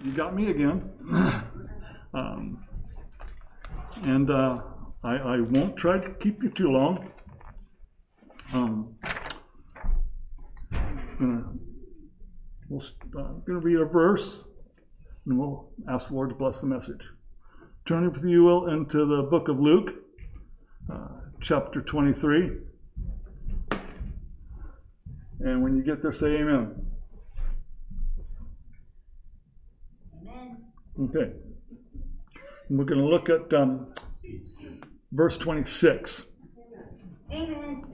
you got me again. I won't try to keep you too long. I'm going to read a verse, and we'll ask the Lord to bless the message. Turn, if you will, into the book of Luke, chapter 23. And when you get there, say amen. Amen. Okay. And we're going to look at verse 26. Amen.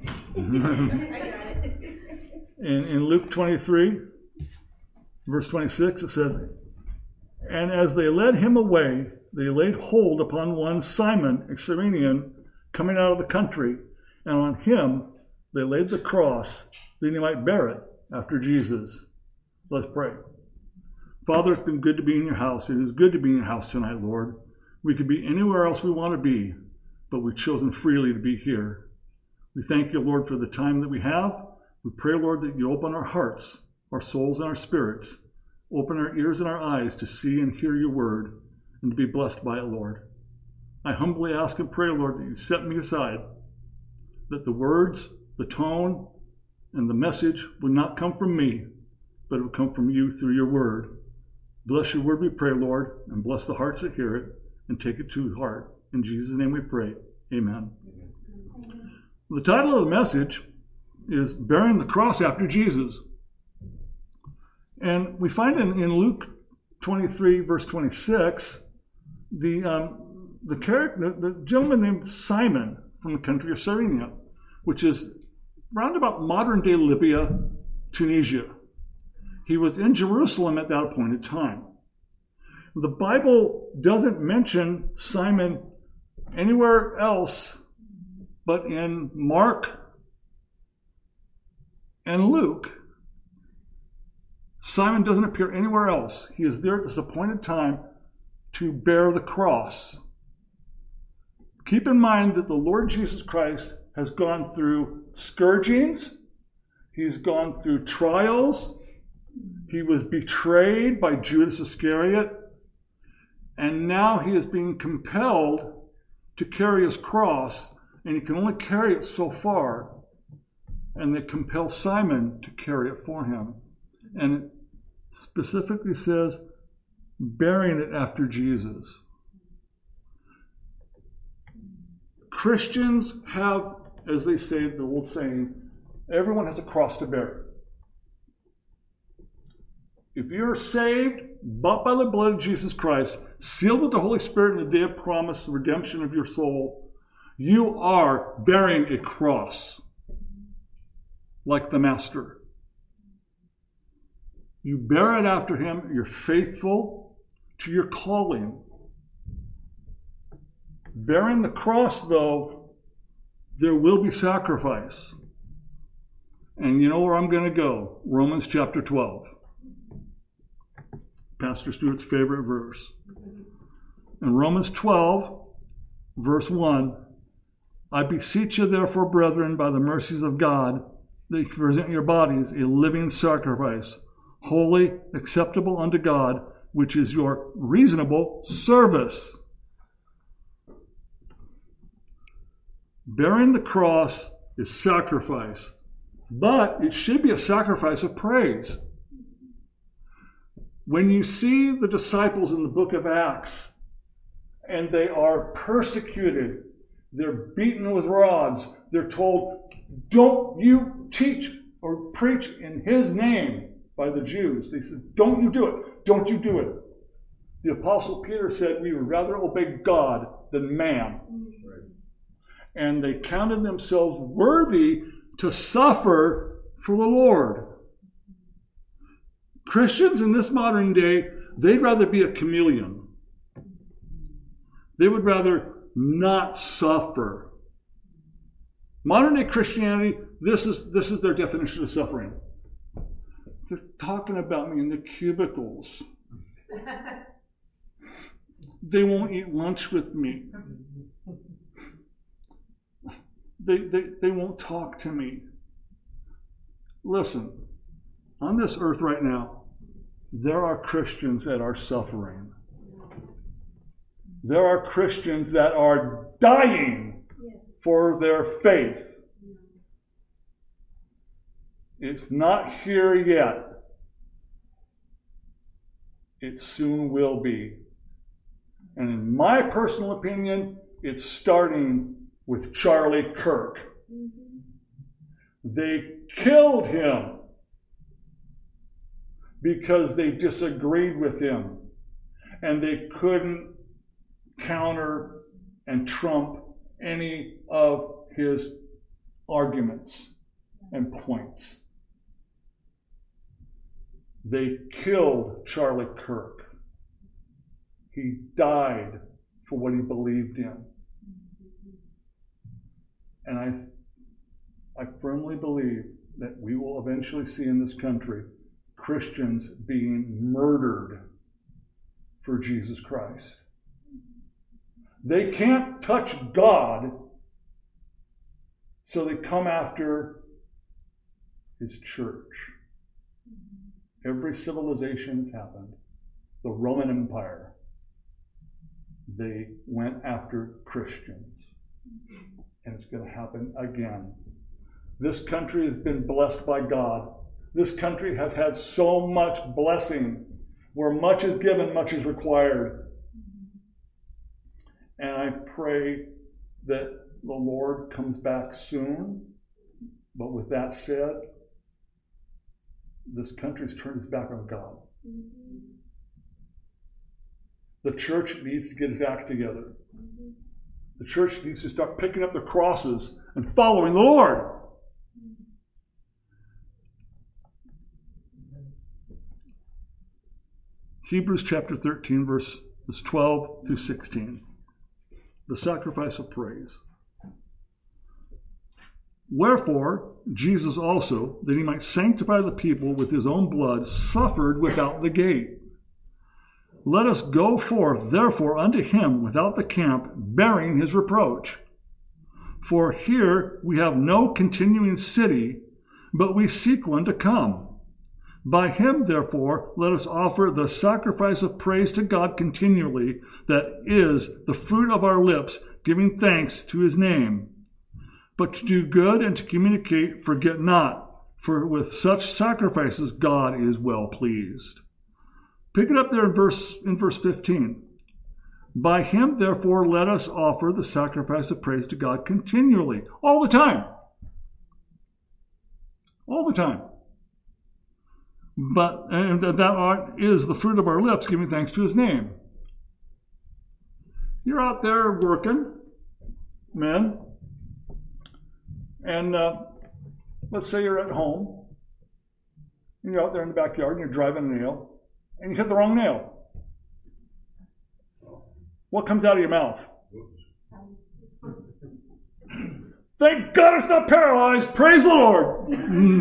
In Luke 23, verse 26, it says, "And as they led him away, they laid hold upon one Simon, a Cyrenian, coming out of the country, and on him they laid the cross, that he might bear it after Jesus." Let's pray. Father, it's been good to be in your house. It is good to be in your house tonight, Lord. We could be anywhere else we want to be, but we've chosen freely to be here. We thank you, Lord, for the time that we have. We pray, Lord, that you open our hearts, our souls, and our spirits. Open our ears and our eyes to see and hear your word and to be blessed by it, Lord. I humbly ask and pray, Lord, that you set me aside, that the words, the tone, and the message would not come from me, but it would come from you through your word. Bless your word, we pray, Lord, and bless the hearts that hear it and take it to heart. In Jesus' name we pray. Amen. The title of the message is Bearing the Cross After Jesus. And we find in Luke 23, verse 26, the gentleman named Simon from the country of Cyrene, which is round about modern-day Libya, Tunisia. He was in Jerusalem at that appointed time. The Bible doesn't mention Simon anywhere else but in Mark and Luke. Simon doesn't appear anywhere else. He is there at this appointed time to bear the cross. Keep in mind that the Lord Jesus Christ has gone through scourgings. He's gone through trials. He was betrayed by Judas Iscariot. And now he is being compelled to carry his cross, and he can only carry it so far. And they compel Simon to carry it for him. And it specifically says, bearing it after Jesus. Christians have, as they say, the old saying, everyone has a cross to bear. If you're saved, bought by the blood of Jesus Christ, sealed with the Holy Spirit in the day of promise, the redemption of your soul, you are bearing a cross like the Master. You bear it after him. You're faithful to your calling. Bearing the cross, though, there will be sacrifice. And you know where I'm going to go. Romans chapter 12. Pastor Stewart's favorite verse. In Romans 12, verse 1, "I beseech you therefore, brethren, by the mercies of God, that you present your bodies a living sacrifice, holy, acceptable unto God, which is your reasonable service." Bearing the cross is sacrifice, but it should be a sacrifice of praise. When you see the disciples in the book of Acts, and they are persecuted, they're beaten with rods, they're told, "Don't you teach or preach in his name," by the Jews. They said, "Don't you do it. Don't you do it." The Apostle Peter said, "We would rather obey God than man." Right. And they counted themselves worthy to suffer for the Lord. Christians in this modern day, they'd rather be a chameleon. They would rather not suffer. Modern day Christianity, this is their definition of suffering. They're talking about me in the cubicles. They won't eat lunch with me. They won't talk to me. Listen, on this earth right now, there are Christians that are suffering. There are Christians that are dying for their faith. It's not here yet. It soon will be. And in my personal opinion, it's starting with Charlie Kirk. They killed him because they disagreed with him and they couldn't counter and trump any of his arguments and points. They killed Charlie Kirk. He died for what he believed in. And I firmly believe that we will eventually see in this country Christians being murdered for Jesus Christ. They can't touch God, so they come after his church. Every civilization has happened. The Roman Empire, they went after Christians. And it's going to happen again. This country has been blessed by God. This country has had so much blessing. Where much is given, much is required. And I pray that the Lord comes back soon. But with that said, this country's turned its back on God. The church needs to get its act together. The church needs to start picking up the crosses and following the Lord. Hebrews chapter 13, verses 12 through 16. The sacrifice of praise. Wherefore, Jesus also, that he might sanctify the people with his own blood, suffered without the gate. Let us go forth, therefore, unto him without the camp, bearing his reproach. For here we have no continuing city, but we seek one to come. By him, therefore, let us offer the sacrifice of praise to God continually, that is the fruit of our lips, giving thanks to his name. But to do good and to communicate, forget not, for with such sacrifices God is well pleased. Pick it up there in verse 15. By him, therefore, let us offer the sacrifice of praise to God continually, all the time. All the time. And that is the fruit of our lips, giving thanks to his name. You're out there working, men, and let's say you're at home, and you're out there in the backyard, and you're driving a nail, and you hit the wrong nail. What comes out of your mouth? Thank God it's not paralyzed. Praise the Lord.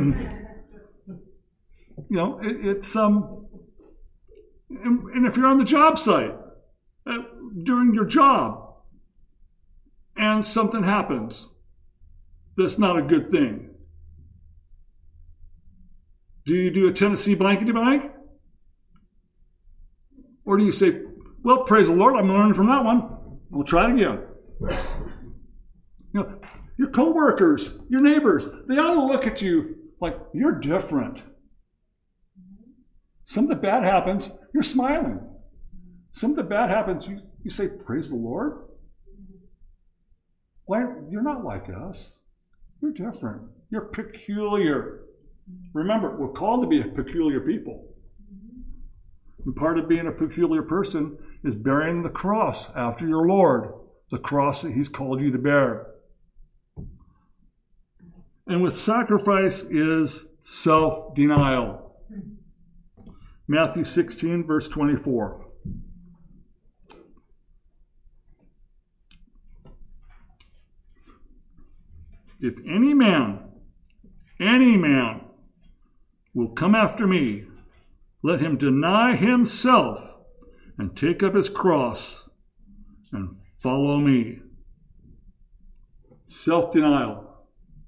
You know, it's and if you're on the job site during your job and something happens that's not a good thing, do you do a Tennessee blankety blank? Or do you say, well, praise the Lord, I'm learning from that one. We'll try it again. You know, your coworkers, your neighbors, they ought to look at you like you're different. Something bad happens, you're smiling. Something bad happens, you say, praise the Lord. Why? You're not like us. You're different. You're peculiar. Remember, we're called to be a peculiar people. And part of being a peculiar person is bearing the cross after your Lord, the cross that he's called you to bear. And with sacrifice is self-denial. Matthew 16, verse 24. If any man will come after me, let him deny himself and take up his cross and follow me. Self-denial.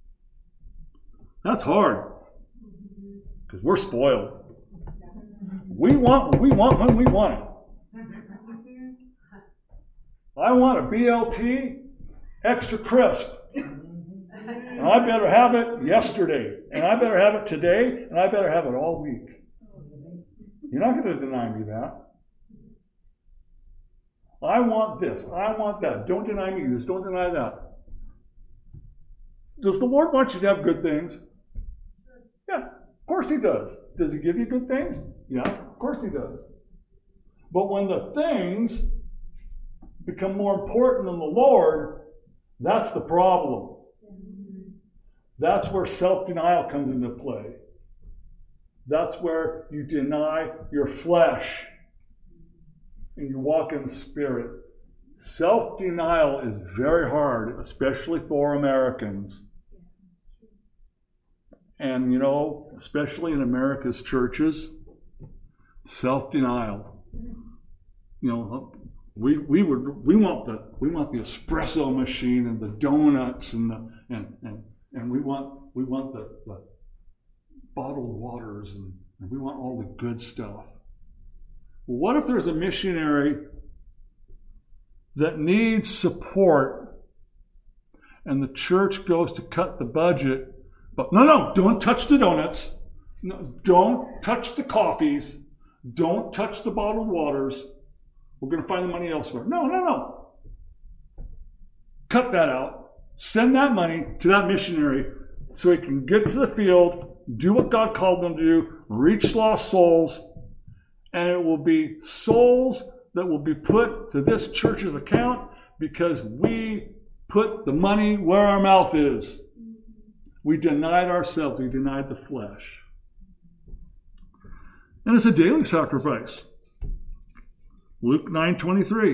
That's hard because we're spoiled. We want what we want when we want it. I want a BLT extra crisp. And I better have it yesterday. And I better have it today. And I better have it all week. You're not going to deny me that. I want this. I want that. Don't deny me this. Don't deny that. Does the Lord want you to have good things? Yeah, of course He does. Does He give you good things? Yeah, of course He does. But when the things become more important than the Lord, that's the problem. That's where self-denial comes into play. That's where you deny your flesh and you walk in the Spirit. Self-denial is very hard, especially for Americans. And, especially in America's churches, self-denial. We want the espresso machine and the donuts and we want the bottled waters and we want all the good stuff. Well, what if there's a missionary that needs support and the church goes to cut the budget? But no, don't touch the donuts. No, don't touch the coffees. Don't touch the bottled waters. We're going to find the money elsewhere. No. Cut that out. Send that money to that missionary so he can get to the field, do what God called them to do, reach lost souls, and it will be souls that will be put to this church's account because we put the money where our mouth is. We denied ourselves. We denied the flesh. And it's a daily sacrifice. Luke 9:23.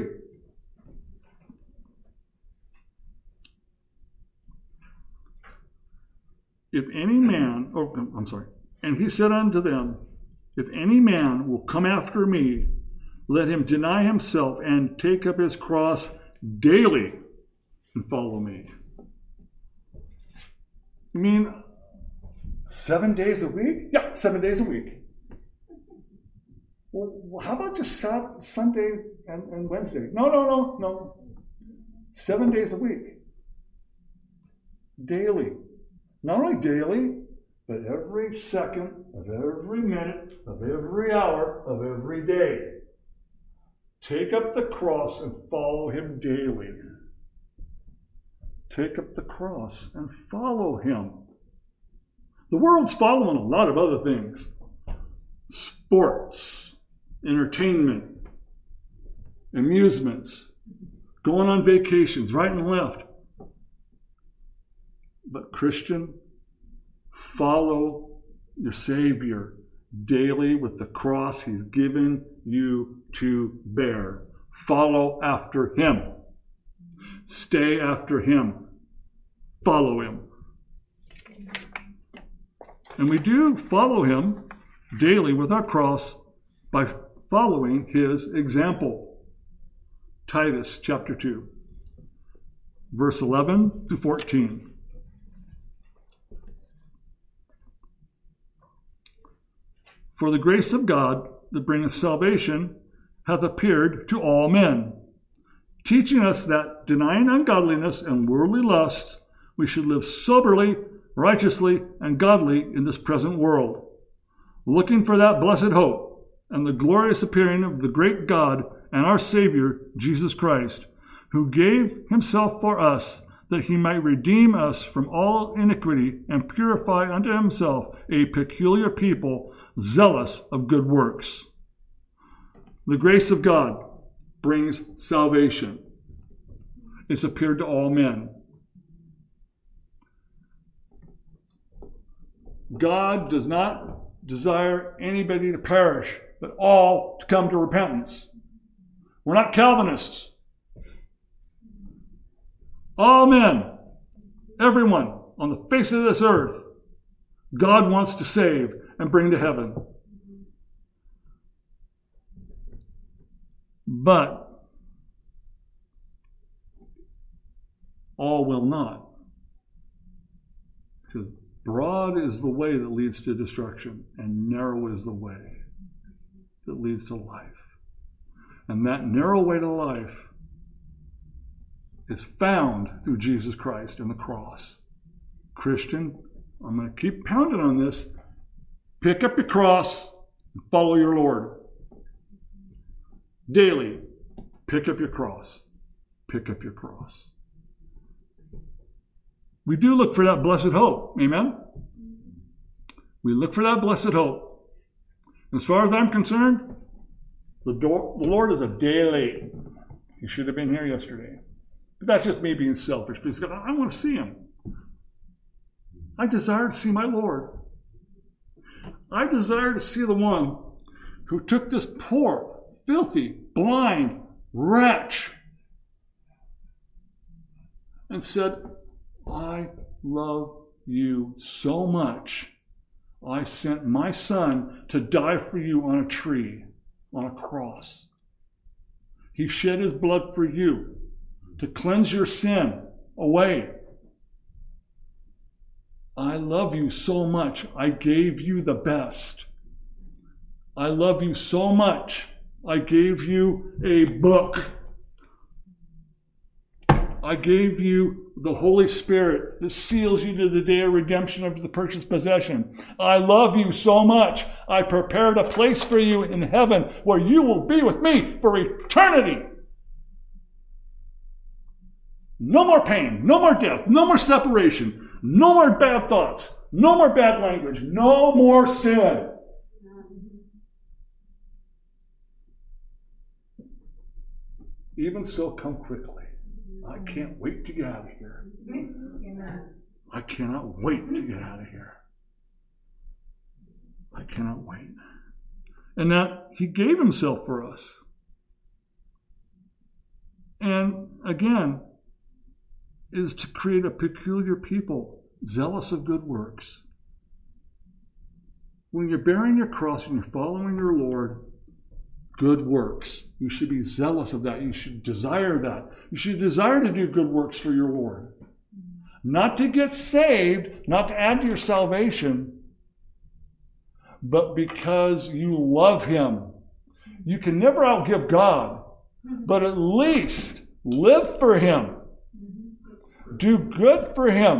And he said unto them, if any man will come after me, let him deny himself and take up his cross daily and follow me. You mean 7 days a week? Yeah, 7 days a week. Well, how about just Sunday and Wednesday? No. 7 days a week. Daily. Not only daily, but every second of every minute of every hour of every day. Take up the cross and follow Him daily. Take up the cross and follow Him. The world's following a lot of other things. Sports, entertainment, amusements, going on vacations, right and left. But Christian, follow your Savior daily with the cross He's given you to bear. Follow after Him. Stay after Him. Follow Him. And we do follow Him daily with our cross by following His example. Titus chapter 2, verse 11 to 14. For the grace of God that bringeth salvation hath appeared to all men, teaching us that, denying ungodliness and worldly lust, we should live soberly, righteously, and godly in this present world, looking for that blessed hope and the glorious appearing of the great God and our Savior, Jesus Christ, who gave Himself for us, that He might redeem us from all iniquity and purify unto Himself a peculiar people, zealous of good works. The grace of God brings salvation. It's appeared to all men. God does not desire anybody to perish, but all to come to repentance. We're not Calvinists. All men, everyone on the face of this earth, God wants to save and bring to heaven. But all will not. Because broad is the way that leads to destruction, and narrow is the way. that leads to life. And that narrow way to life is found through Jesus Christ and the cross. Christian, I'm going to keep pounding on this. Pick up your cross and follow your Lord. Daily, pick up your cross. Pick up your cross. We do look for that blessed hope. Amen? We look for that blessed hope. As far as I'm concerned, the Lord is a day late. He should have been here yesterday. But that's just me being selfish, because I want to see him. I desire to see my Lord. I desire to see the one who took this poor, filthy, blind wretch and said, I love you so much, I sent my son to die for you on a tree, on a cross. He shed his blood for you to cleanse your sin away. I love you so much, I gave you the best. I love you so much, I gave you a book. I gave you the Holy Spirit that seals you to the day of redemption of the purchased possession. I love you so much, I prepared a place for you in heaven where you will be with me for eternity. No more pain, no more death, no more separation, no more bad thoughts, no more bad language, no more sin. Even so, come quickly. I can't wait to get out of here. I cannot wait to get out of here. I cannot wait. And that he gave himself for us. And again, is to create a peculiar people, zealous of good works. When you're bearing your cross and you're following your Lord, good works. You should be zealous of that. You should desire that. You should desire to do good works for your Lord. Not to get saved, not to add to your salvation, but because you love him. You can never outgive God, but at least live for him. Do good for him.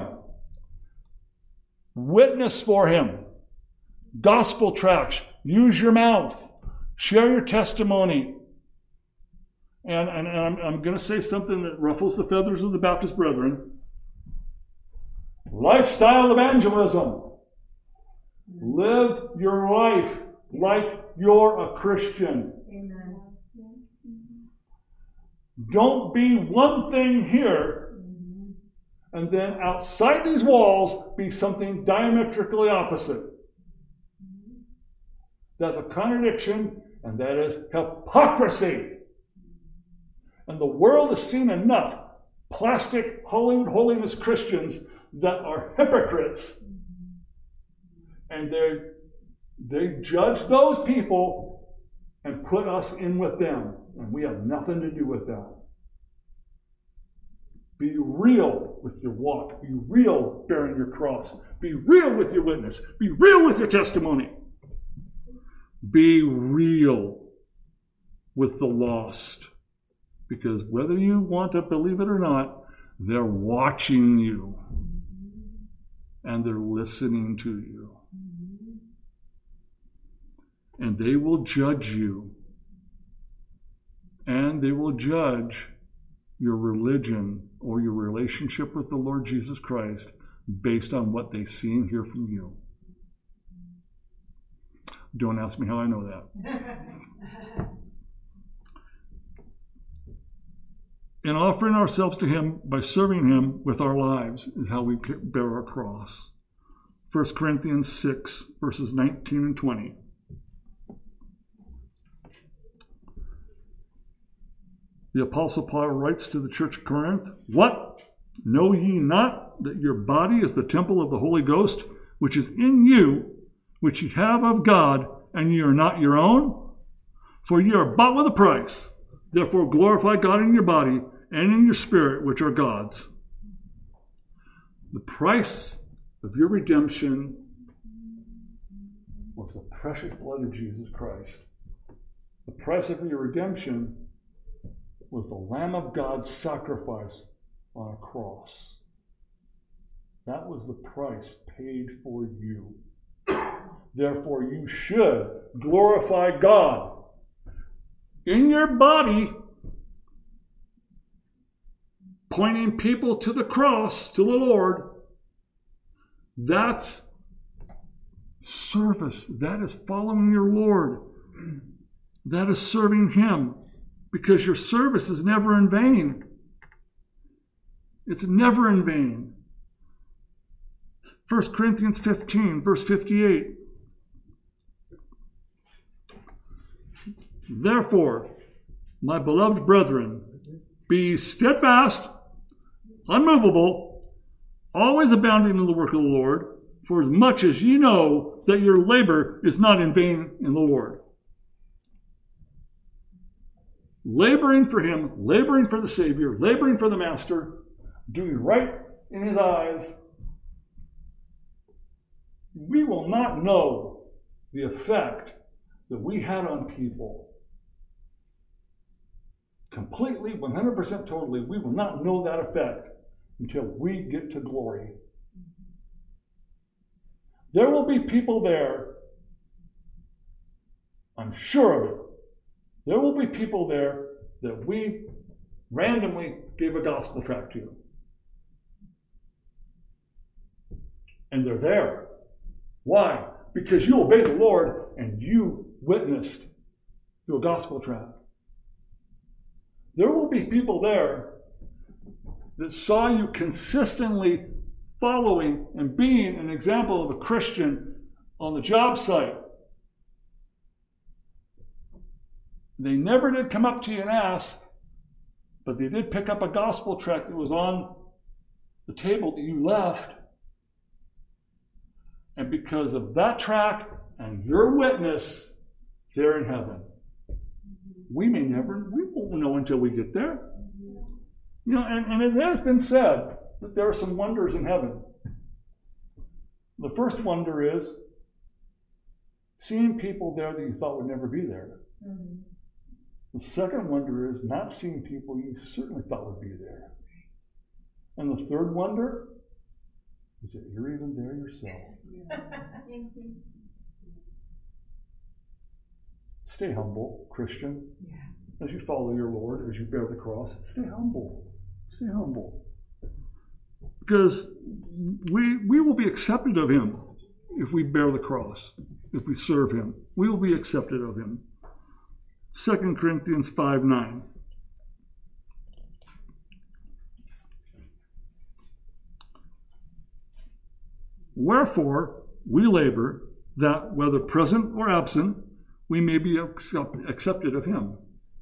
Witness for him. Gospel tracts. Use your mouth. Share your testimony. And I'm going to say something that ruffles the feathers of the Baptist brethren. Lifestyle evangelism. Live your life like you're a Christian. Amen. Don't be one thing here and then outside these walls be something diametrically opposite. That's a contradiction, and that is hypocrisy. And the world has seen enough plastic Hollywood holiness Christians that are hypocrites. And they judge those people and put us in with them. And we have nothing to do with that. Be real with your walk. Be real bearing your cross. Be real with your witness. Be real with your testimony. Be real with the lost. Because whether you want to believe it or not, they're watching you. And they're listening to you. And they will judge you. And they will judge your religion or your relationship with the Lord Jesus Christ based on what they see and hear from you. Don't ask me how I know that. And offering ourselves to him by serving him with our lives is how we bear our cross. 1 Corinthians 6, verses 19 and 20. The Apostle Paul writes to the church of Corinth, "What? Know ye not that your body is the temple of the Holy Ghost, which is in you, which ye have of God, and ye are not your own? For ye are bought with a price. Therefore glorify God in your body and in your spirit, which are God's." The price of your redemption was the precious blood of Jesus Christ. The price of your redemption was the Lamb of God's sacrifice on a cross. That was the price paid for you. Therefore, you should glorify God in your body, pointing people to the cross, to the Lord. That's service. That is following your Lord. That is serving Him, because your service is never in vain. It's never in vain. 1 Corinthians 15, verse 58. Therefore, my beloved brethren, be steadfast, unmovable, always abounding in the work of the Lord, for as much as ye know that your labor is not in vain in the Lord. Laboring for Him, laboring for the Savior, laboring for the Master, doing right in His eyes, we will not know the effect that we had on people. Completely, 100% totally, we will not know that effect until we get to glory. There will be people there, I'm sure of it. There will be people there that we randomly gave a gospel tract to. And they're there. Why? Because you obeyed the Lord and you witnessed through a gospel tract. There will be people there that saw you consistently following and being an example of a Christian on the job site. They never did come up to you and ask, but they did pick up a gospel tract that was on the table that you left. And because of that tract and your witness, they're in heaven. We won't know until we get there. You know, and it has been said that there are some wonders in heaven. The first wonder is seeing people there that you thought would never be there. Mm-hmm. The second wonder is not seeing people you certainly thought would be there. And the third wonder is that you're even there yourself. Stay humble, Christian. As you follow your Lord, as you bear the cross, stay humble. Stay humble. Because we will be accepted of Him if we bear the cross, if we serve Him. We will be accepted of Him. 2 Corinthians 5:9. Wherefore we labor that, whether present or absent, we may be accepted of Him.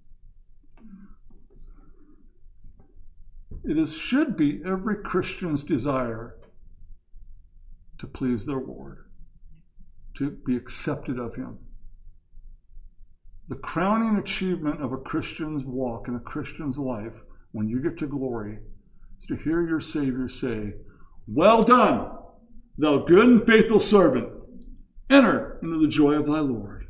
It should be every Christian's desire to please their Lord, to be accepted of Him. The crowning achievement of a Christian's walk and a Christian's life, when you get to glory, is to hear your Savior say, "Well done, thou good and faithful servant. Enter into the joy of thy Lord."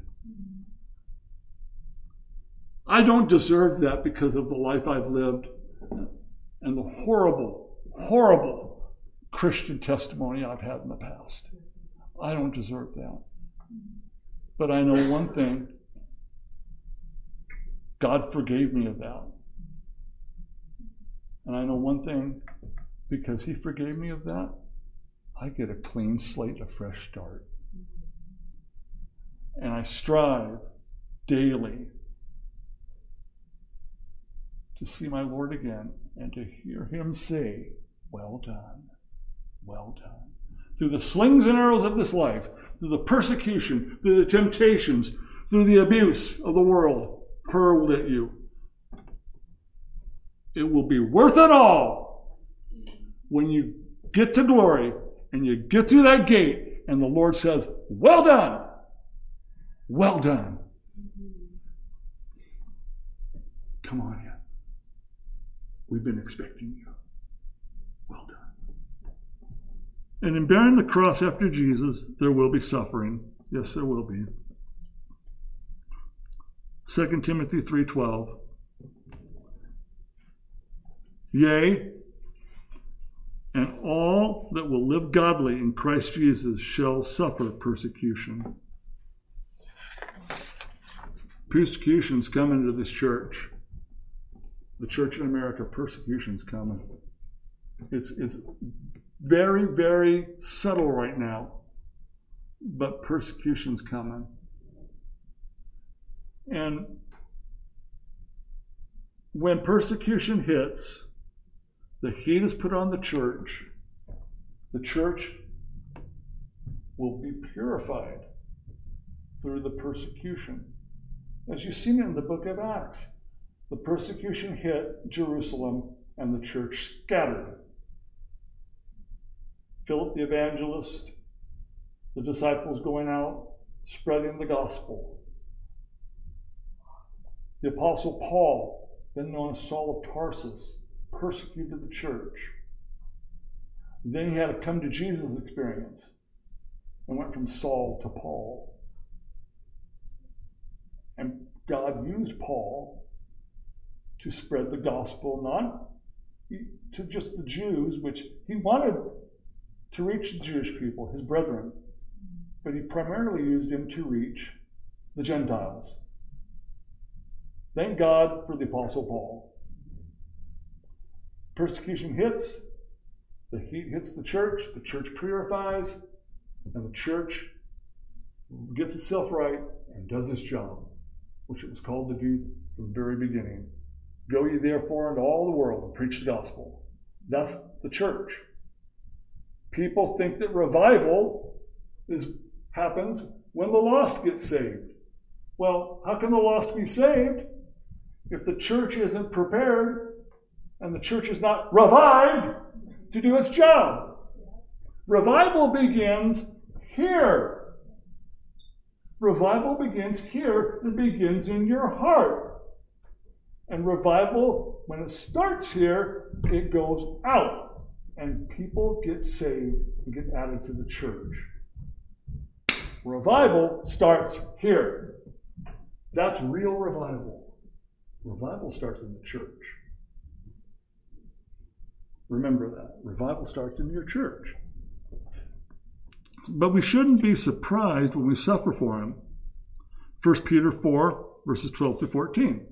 I don't deserve that because of the life I've lived and the horrible, horrible Christian testimony I've had in the past. I don't deserve that. But I know one thing. God forgave me of that. And I know one thing, because He forgave me of that, I get a clean slate, a fresh start. And I strive daily to see my Lord again and to hear Him say, "Well done, well done." Through the slings and arrows of this life, through the persecution, through the temptations, through the abuse of the world hurled at you, it will be worth it all when you get to glory and you get through that gate and the Lord says, "Well done, well done." Come on in. We've been expecting you. Well done. And in bearing the cross after Jesus, there will be suffering. Yes, there will be. 2 Timothy 3:12. Yea, and all that will live godly in Christ Jesus shall suffer persecution. Persecution's coming to this church. The church in America, persecution's coming. It's very, very subtle right now, but persecution's coming. And when persecution hits, the heat is put on the church will be purified through the persecution. As you've seen it in the book of Acts, the persecution hit Jerusalem and the church scattered. Philip the evangelist, the disciples going out, spreading the gospel. The apostle Paul, then known as Saul of Tarsus, persecuted the church. Then he had a come to Jesus experience and went from Saul to Paul. And God used Paul to spread the gospel, not to just the Jews, which he wanted to reach the Jewish people, his brethren, but he primarily used him to reach the Gentiles. Thank God for the Apostle Paul. Persecution hits, the heat hits the church purifies, and the church gets itself right and does its job, which it was called to do from the very beginning. Go ye therefore into all the world and preach the gospel. That's the church. People think that revival happens when the lost get saved. Well, how can the lost be saved if the church isn't prepared and the church is not revived to do its job? Revival begins here. Revival begins here. It begins in your heart. And revival, when it starts here, it goes out. And people get saved and get added to the church. Revival starts here. That's real revival. Revival starts in the church. Remember that. Revival starts in your church. But we shouldn't be surprised when we suffer for him. 1 Peter 4, verses 12 to 14.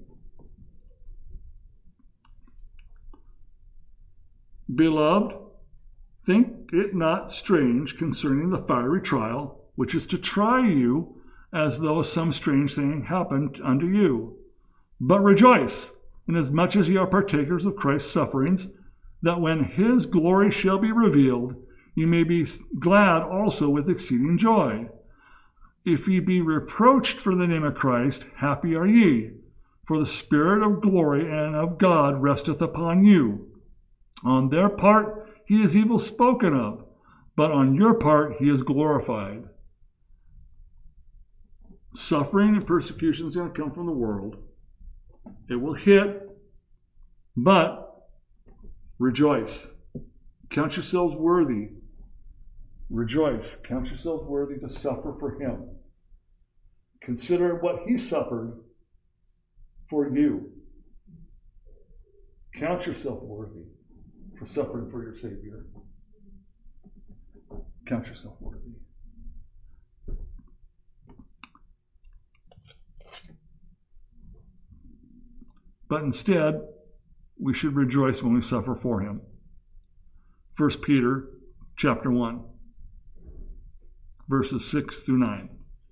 Beloved, think it not strange concerning the fiery trial, which is to try you, as though some strange thing happened unto you. But rejoice, inasmuch as ye are partakers of Christ's sufferings, that when his glory shall be revealed, ye may be glad also with exceeding joy. If ye be reproached for the name of Christ, happy are ye, for the Spirit of glory and of God resteth upon you. On their part he is evil spoken of, but on your part he is glorified. Suffering and persecution is going to come from the world. It will hit, but rejoice. Count yourselves worthy. Rejoice. Count yourselves worthy to suffer for him. Consider what he suffered for you. Count yourself worthy for suffering for your Savior. Count yourself worthy. But instead, we should rejoice when we suffer for him. 1 Peter chapter 1, verses 6 through 9.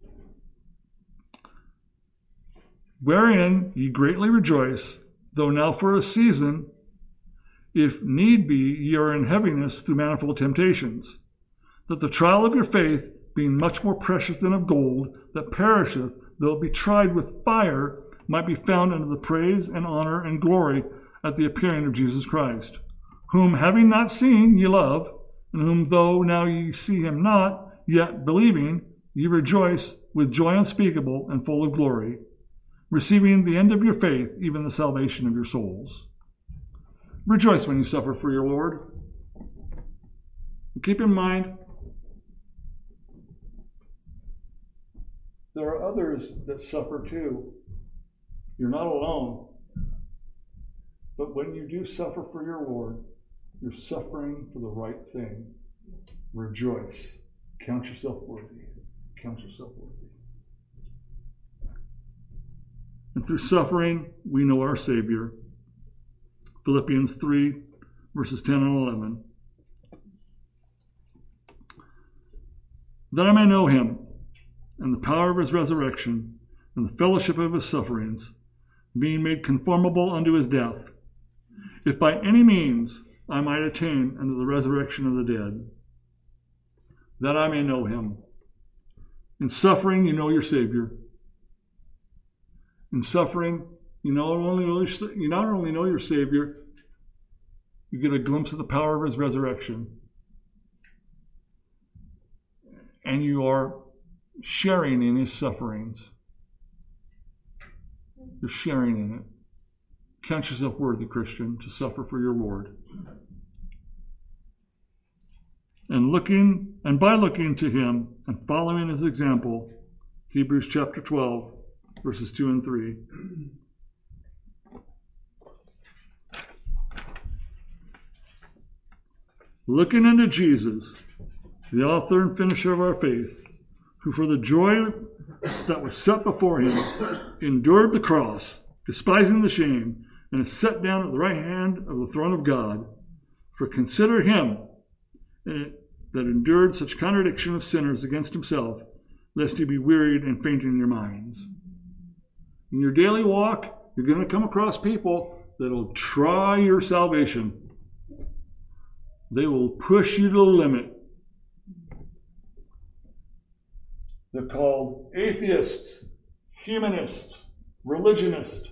Wherein ye greatly rejoice, though now for a season, if need be, ye are in heaviness through manifold temptations, that the trial of your faith, being much more precious than of gold, that perisheth, though it be tried with fire, might be found unto the praise and honor and glory at the appearing of Jesus Christ, whom having not seen ye love, and whom though now ye see him not, yet believing, ye rejoice with joy unspeakable and full of glory, receiving the end of your faith, even the salvation of your souls. Rejoice when you suffer for your Lord. Keep in mind, there are others that suffer too. You're not alone. But when you do suffer for your Lord, you're suffering for the right thing. Rejoice. Count yourself worthy. Count yourself worthy. And through suffering, we know our Savior. Philippians 3, verses 10 and 11. That I may know him, and the power of his resurrection, and the fellowship of his sufferings, being made conformable unto his death, if by any means I might attain unto the resurrection of the dead, that I may know him. In suffering, you know your Savior. In suffering, you not only know your Savior, you get a glimpse of the power of his resurrection. And you are sharing in his sufferings. You're sharing in it. Count yourself worthy, Christian, to suffer for your Lord. And by looking to him and following his example, Hebrews chapter 12, verses 2 and 3. Looking unto Jesus, the author and finisher of our faith, who for the joy that was set before him endured the cross, despising the shame, and is set down at the right hand of the throne of God. For consider him that endured such contradiction of sinners against himself, lest you be wearied and faint in your minds. In your daily walk, you're going to come across people that will try your salvation. They will push you to the limit. They're called atheists, humanists, religionists,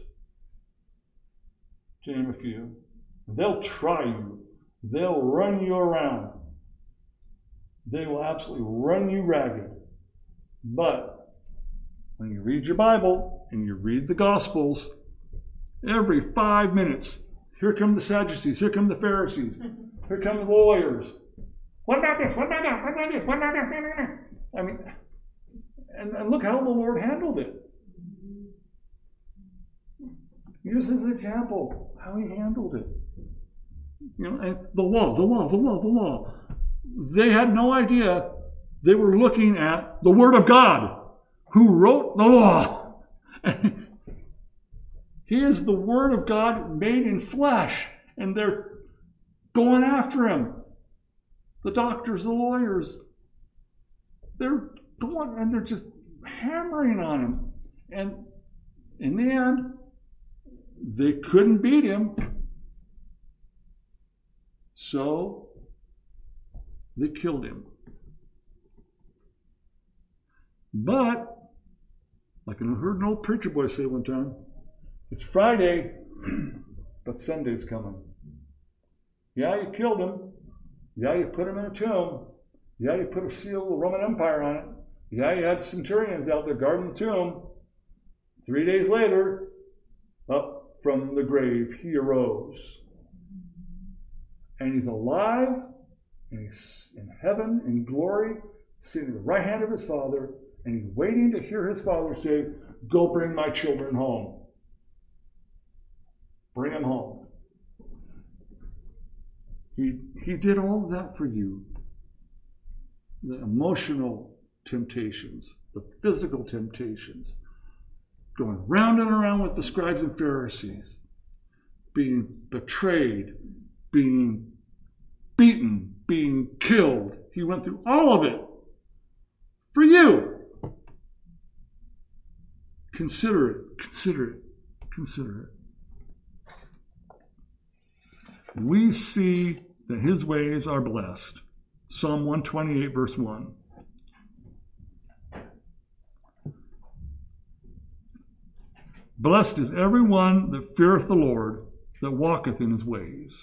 to name a few. They'll try you. They'll run you around. They will absolutely run you ragged. But when you read your Bible and you read the Gospels, every 5 minutes, here come the Sadducees, here come the Pharisees, here come the lawyers. What about this? What about that? What about this? What about that? I mean, and look how the Lord handled it. Use his example, how he handled it. You know, and the law. They had no idea they were looking at the Word of God, who wrote the law. He is the Word of God made in flesh, and they're going after him. The doctors, the lawyers, they're going and they're just hammering on him. And in the end, they couldn't beat him. So they killed him. But, like I heard an old preacher boy say one time, it's Friday, but Sunday's coming. Yeah, you killed him. Yeah, you put him in a tomb. Yeah, you put a seal of the Roman Empire on it. Yeah, you had centurions out there guarding the tomb. 3 days later, up from the grave, he arose. And he's alive, and he's in heaven, in glory, sitting at the right hand of his Father, and he's waiting to hear his Father say, "Go bring my children home." Bring them home. He did all of that for you. The emotional temptations, the physical temptations, going round and around with the scribes and Pharisees, being betrayed, being beaten, being killed. He went through all of it for you. Consider it. We see that his ways are blessed. Psalm 128, verse 1. Blessed is every one that feareth the Lord, that walketh in his ways.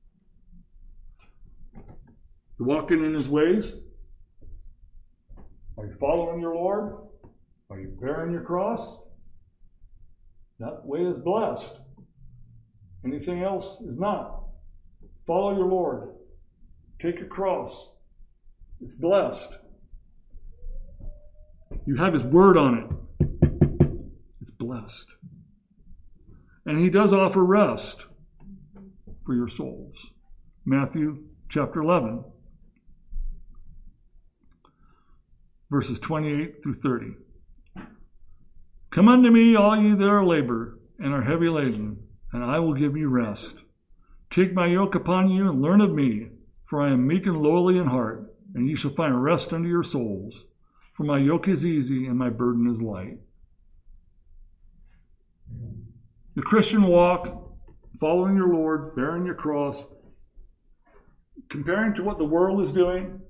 You walking in his ways? Are you following your Lord? Are you bearing your cross? That way is blessed. Anything else is not. Follow your Lord. Take your cross. It's blessed. You have his word on it. It's blessed. And he does offer rest for your souls. Matthew chapter 11, verses 28 through 30. Come unto me, all ye that are labor and are heavy laden, and I will give you rest. Take my yoke upon you and learn of me, for I am meek and lowly in heart, and ye shall find rest unto your souls. For my yoke is easy and my burden is light. The Christian walk, following your Lord, bearing your cross, comparing to what the world is doing,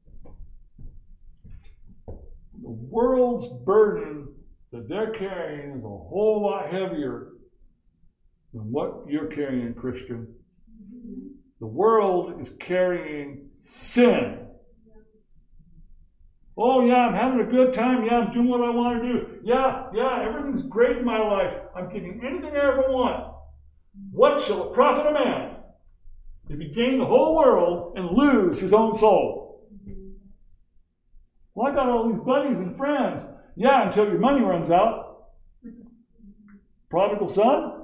the world's burden that they're carrying is a whole lot heavier than what you're carrying, Christian. The world is carrying sin. Oh, yeah, I'm having a good time. Yeah, I'm doing what I want to do. Yeah, everything's great in my life. I'm getting anything I ever want. What shall it profit a man if he gain the whole world and lose his own soul? Well, I got all these buddies and friends. Yeah, until your money runs out. Prodigal son?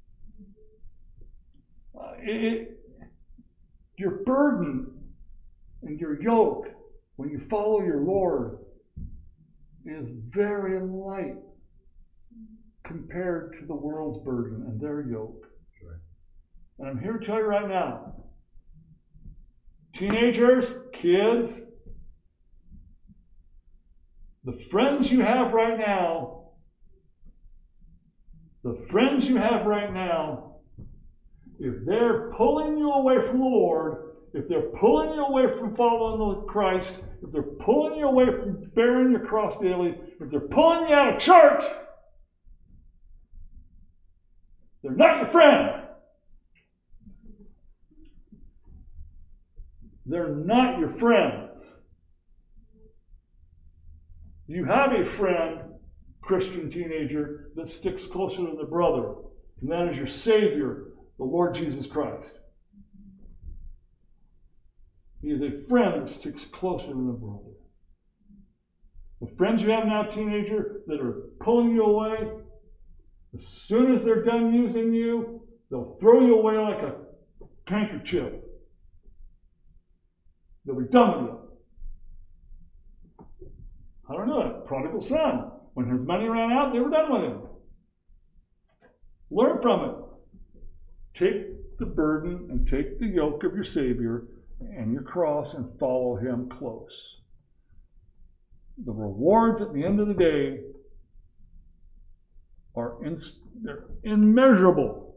Your burden and your yoke, when you follow your Lord, is very light compared to the world's burden and their yoke. Sure. And I'm here to tell you right now, teenagers, kids, the friends you have right now, if they're pulling you away from the Lord, if they're pulling you away from following Christ, if they're pulling you away from bearing your cross daily, if they're pulling you out of church, they're not your friend. They're not your friend. You have a friend, Christian teenager, that sticks closer than the brother, and that is your Savior, the Lord Jesus Christ. He is a friend that sticks closer than the brother. The friends you have now, teenager, that are pulling you away, as soon as they're done using you, they'll throw you away like a handkerchief. They'll be done with you. I don't know that. Prodigal son. When his money ran out, they were done with him. Learn from it. Take the burden and take the yoke of your Savior and your cross and follow him close. The rewards at the end of the day are they're immeasurable.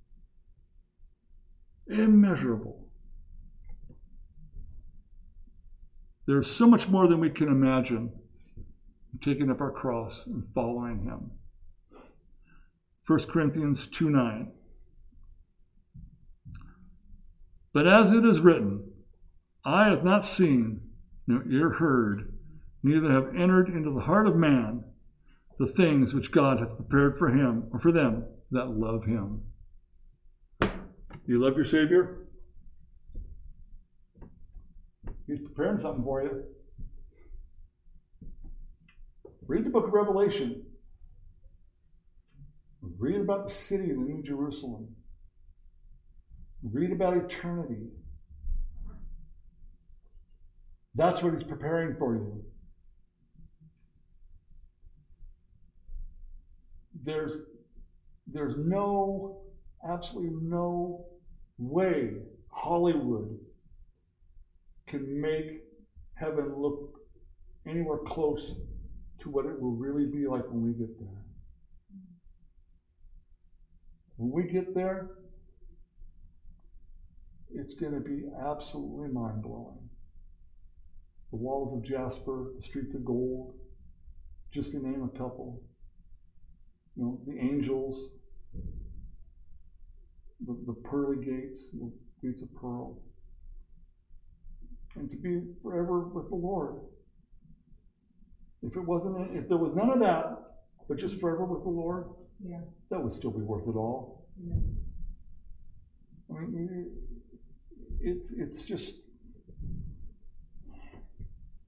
Immeasurable. There's so much more than we can imagine taking up our cross and following him. 1 Corinthians 2:9. But as it is written, eye have not seen, nor ear heard, neither have entered into the heart of man the things which God hath prepared for him, or for them that love him. Do you love your Savior? He's preparing something for you. Read the book of Revelation. Read about the city of the New Jerusalem. Read about eternity. That's what he's preparing for you. There's absolutely no way Hollywood can make heaven look anywhere close to what it will really be like when we get there. When we get there, it's going to be absolutely mind-blowing. The walls of jasper, the streets of gold, just to name a couple. You know, the angels, the pearly gates, the gates of pearl. And to be forever with the Lord. If there was none of that, but just forever with the Lord, that would still be worth it all. Yeah. I mean, it's just,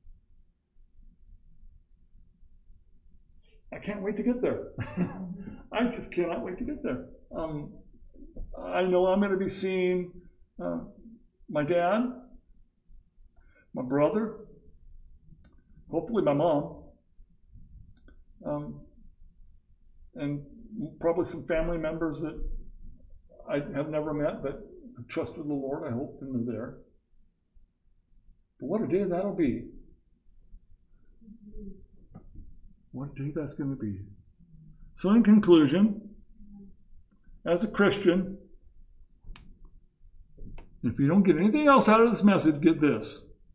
I can't wait to get there. I just cannot wait to get there. I know I'm going to be seeing my dad, my brother, hopefully my mom, and probably some family members that I have never met but trusted the Lord. I hope they're there. But what a day that'll be. What a day that's going to be. So in conclusion, as a Christian, if you don't get anything else out of this message, get this.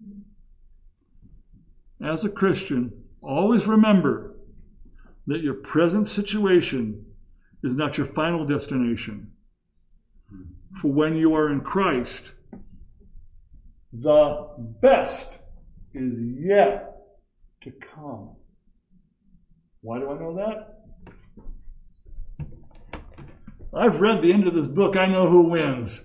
As a Christian, always remember that your present situation is not your final destination. For when you are in Christ, the best is yet to come. Why do I know that? I've read the end of this book. I know who wins.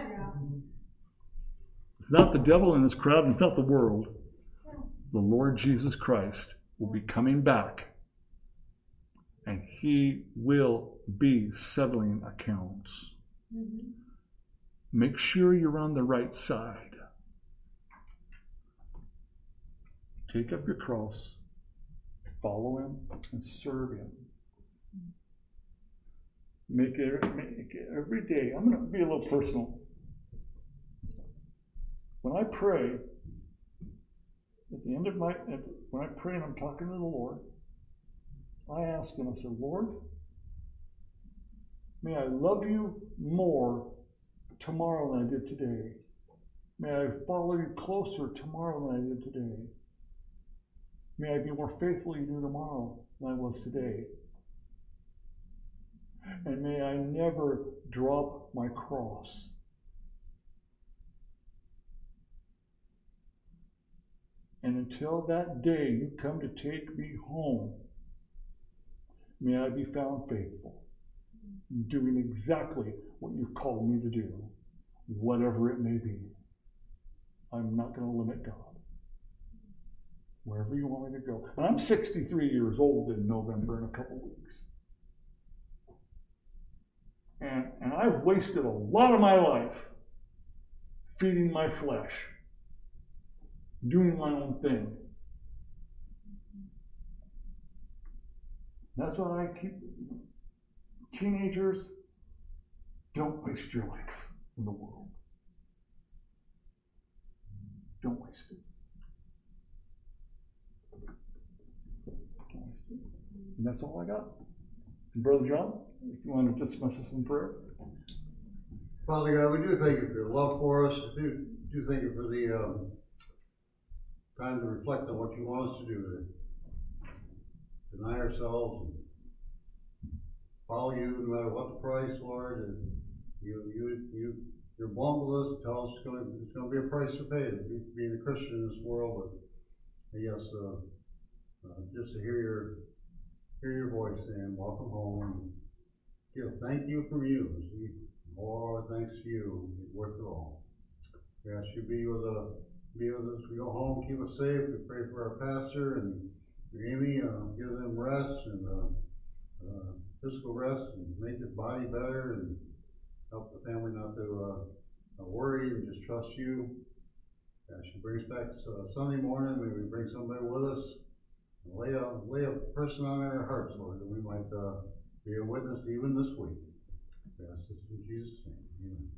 It's not the devil and his crowd, and it's not the world. The Lord Jesus Christ will be coming back, and he will be settling accounts. Mm-hmm. Make sure you're on the right side. Take up your cross, follow him, and serve him. Make it every day. I'm going to be a little personal. When I pray, at the end of when I pray and I'm talking to the Lord, I ask him, I said, Lord, may I love you more tomorrow than I did today. May I follow you closer tomorrow than I did today. May I be more faithful to you tomorrow than I was today. And may I never drop my cross. And until that day you come to take me home, may I be found faithful, doing exactly what you've called me to do, whatever it may be. I'm not going to limit God. Wherever you want me to go. And I'm 63 years old in November in a couple weeks. And I've wasted a lot of my life feeding my flesh, doing my own thing. That's why I keep teenagers, don't waste your life in the world. Don't waste it. Don't waste it. And that's all I got. And Brother John, if you want to dismiss us in prayer. Father God, we do thank you for your love for us. We do thank you for the time to reflect on what you want us to do, to deny ourselves and follow you no matter what the price, Lord. And you're blunt with us. Tell us it's going to be a price to pay being a Christian in this world. But yes, just to hear your voice and welcome home and give thank you from you. All our thanks to you. It's worth it all. We ask you to be with us. We go home, keep us safe. We pray for our pastor and Amy, give them rest and physical rest and make his body better and help the family not to worry and just trust you. As she brings back Sunday morning, may we bring somebody with us and lay a person on our hearts, Lord, that we might be a witness even this week. We ask this in Jesus' name. Amen.